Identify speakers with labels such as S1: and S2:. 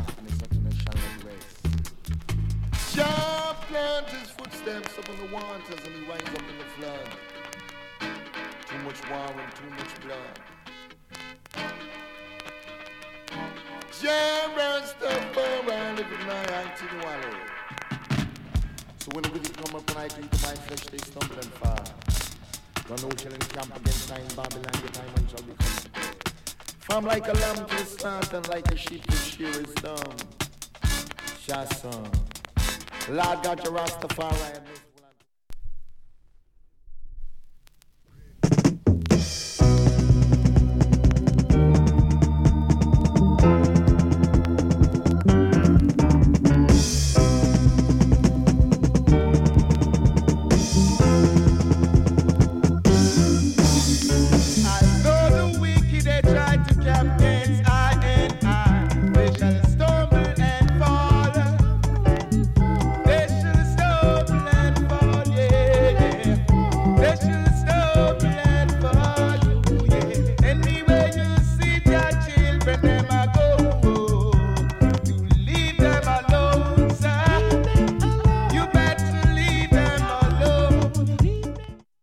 S1: and the Saturn shall not rest. Jah plant his footsteps upon the waters and he rise up in the flood. Too much war and too much blood. Jah Rastafari living my continually. So when the wicked come up and I drink my flesh, they stumble and fall. Don't know shall encamp against nine Babylon, your time and shall become today. From like a lamb to the slaughter and like a sheep to shear is dumb. Shasson. Lord God, your Rastafari.